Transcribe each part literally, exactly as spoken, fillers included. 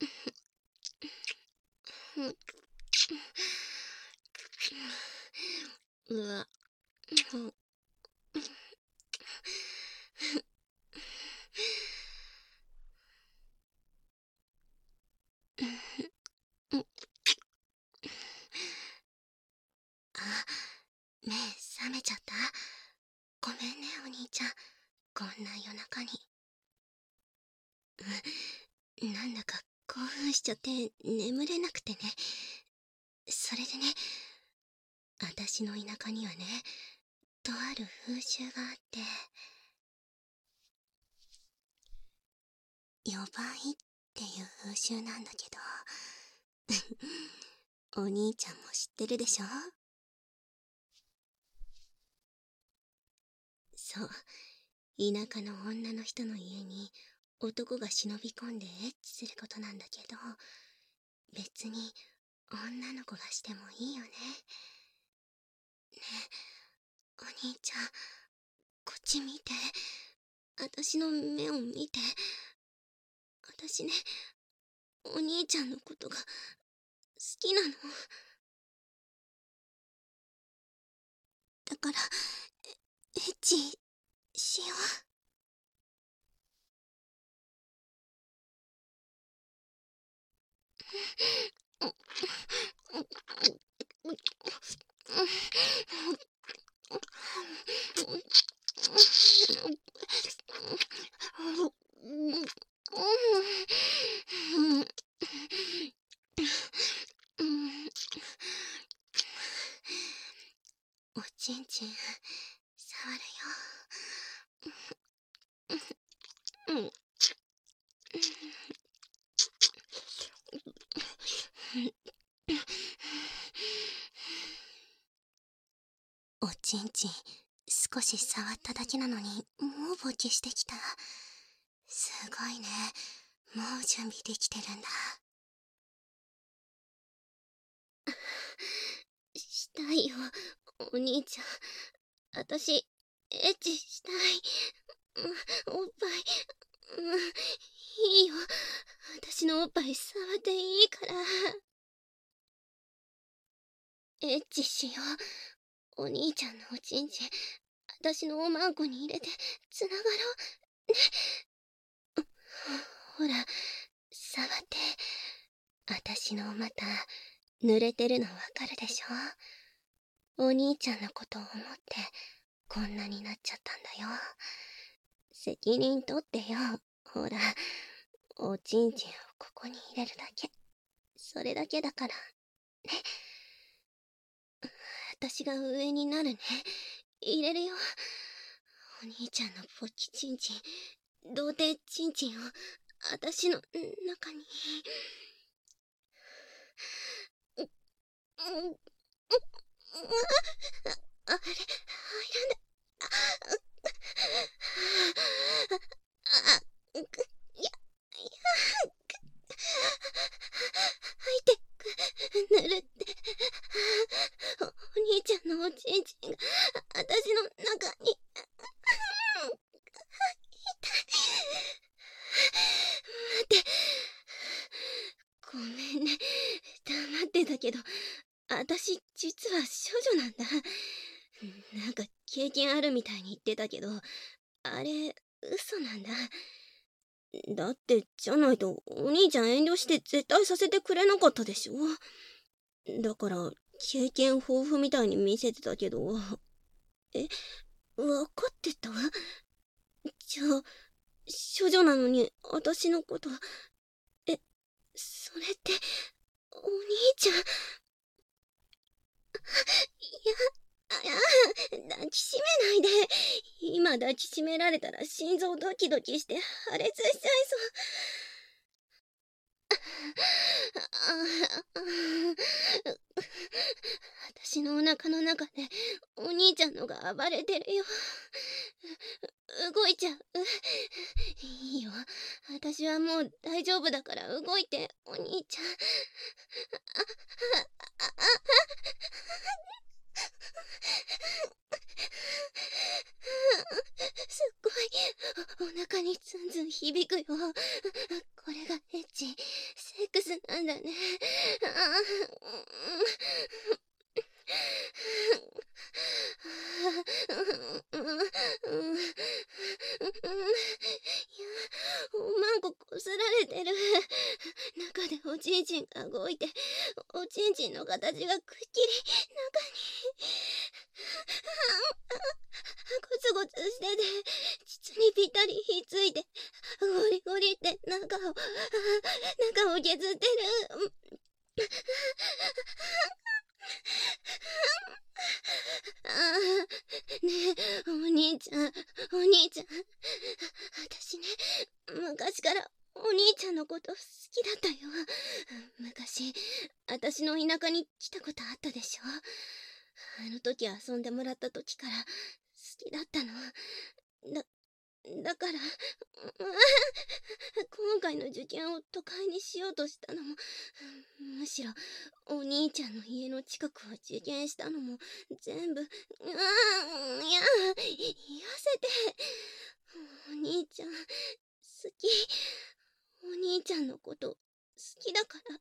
うわ。あ、目覚めちゃった？ごめんね、お兄ちゃん。こんな夜中に。うん、なんだか興奮しちゃって眠れなくてね。それでね、私の田舎にはね、とある風習があって、夜ばいっていう風習なんだけど、お兄ちゃんも知ってるでしょ？そう、田舎の女の人の家に男が忍び込んでエッチすることなんだけど、別に女の子がしてもいいよね。ねえ、お兄ちゃん、こっち見て。私の目を見て。私ね、お兄ちゃんのことが好きなの。だから、エッチしよう。おちんちん触るよ。うん。おちんちん少し触っただけなのにもう勃起してきた。すごいね。もう準備できてるんだ。したいよ、お兄ちゃん。あたし、エッチしたい。おっぱい、うん、いいよ。あたしのおっぱい触っていいから。エッチしよう。お兄ちゃんのおちんちん、あたしのおまんこに入れて、つながろう。ね。ほら、触って。あたしのお股、濡れてるのわかるでしょ？お兄ちゃんのことを思って、こんなになっちゃったんだよ。責任取ってよ。ほら、おちんちんをここに入れるだけ。それだけだから。ね。私が上になるね。入れるよ。お兄ちゃんのポッキチンチン、童貞チンチンを、私の中に。う、う、う、あれ、入らない。あ、く、や、や、く、入ってく、ぬるって。お、お兄ちゃんのおちんちんが、あたしの中に。痛い。待って。ごめんね。黙ってたけど、あたし、実は処女なんだ。なんか、経験あるみたいに言ってたけど、あれ、嘘なんだ。だって、じゃないと、お兄ちゃん遠慮して絶対させてくれなかったでしょ。だから、経験豊富みたいに見せてたけど、え、わかってた？じゃあ、処女なのに、私のこと、え、それって、お兄ちゃん。いや、いや、抱きしめないで。今抱きしめられたら心臓ドキドキして破裂しちゃいそう。私のお腹の中でお兄ちゃんのが暴れてるよ。動いちゃう。いいよ。私はもう大丈夫だから動いて、お兄ちゃん。すっごい。お腹にツンツン響くよ。これがエッチ。セスなんだね。あおまんここすられてる。中でおちんちんが動いて、おちんちんの形がくっきり中にゴツゴツしてて、膣にぴったりひっついて、ゴリゴリって中を中を削ってる。ああ、ねえ、お兄ちゃん、お兄ちゃん。私ね、昔からお兄ちゃんのこと好きだったよ。昔、私の田舎に来たことあったでしょ。あの時遊んでもらった時から好きだったの。だ、だから、今回の受験を都会にしようとしたのも、むしろお兄ちゃんの家の近くを受験したのも全部、うーん、いや、言わせて。お兄ちゃん、好き。お兄ちゃんのこと好きだからね。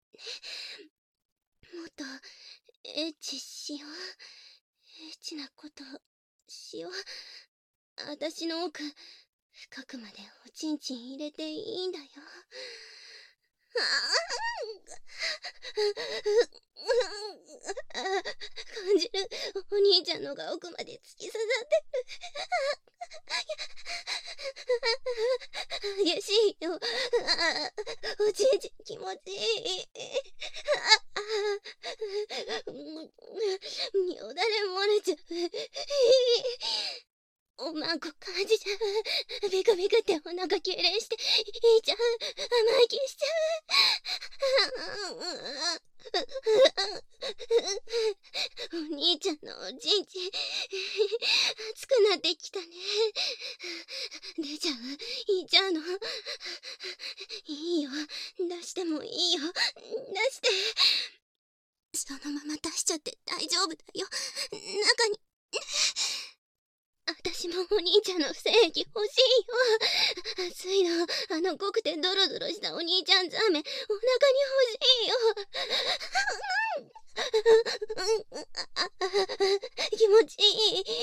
もっとエッチしよう。エッチなことしよう。私の奥深くまでおちんちん入れていいんだよ。感じる。お兄ちゃんのが奥まで突き刺さってる。激しいよ。おちんちん気持ちいい。よだれ漏れちゃう。おまんこ感じちゃう。ビクビクってお腹痙攣していちゃう。甘い気しちゃう。お兄ちゃんのおちんちん熱くなってきたね。出ちゃう。いっちゃうの。いいよ、出してもいいよ。出して。そのまま出しちゃって大丈夫だよ。中に私もお兄ちゃんの精液欲しいよ。熱いの。あの濃くてドロドロしたお兄ちゃんザーメンお腹に欲しいよ。気持ちいい。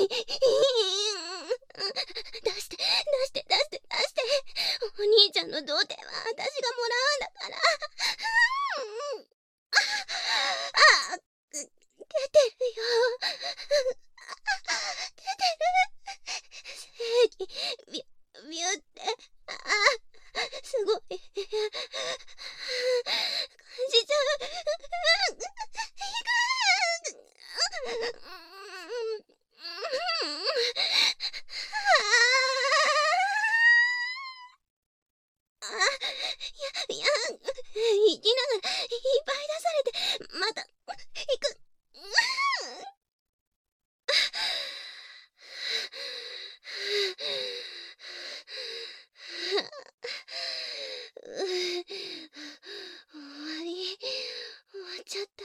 出して出して出して出して。お兄ちゃんの童貞は私がもらうんだから。あ、出てるよ。出てる。精液ビュビュって、あすごい感じちゃう。あいやいや行きながらいっぱい出されてまた行く。終わり終わっちゃった。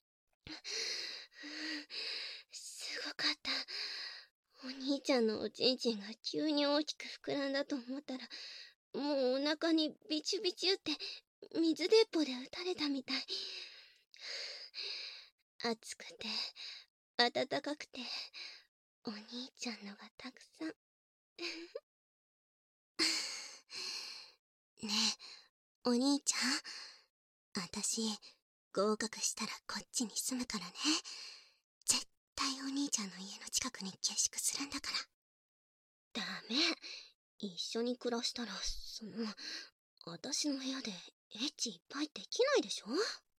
すごかった。お兄ちゃんのおちんちんが急に大きく膨らんだと思ったら、もうお腹にビチュビチュって水鉄砲で撃たれたみたい。熱くて暖かくてお兄ちゃんのがたくさん。ねえ、お兄ちゃん、あたし合格したらこっちに住むからね。絶対お兄ちゃんの家の近くに下宿するんだから。ダメ。一緒に暮らしたら、その、あたしの部屋でエッチいっぱいできないでしょ。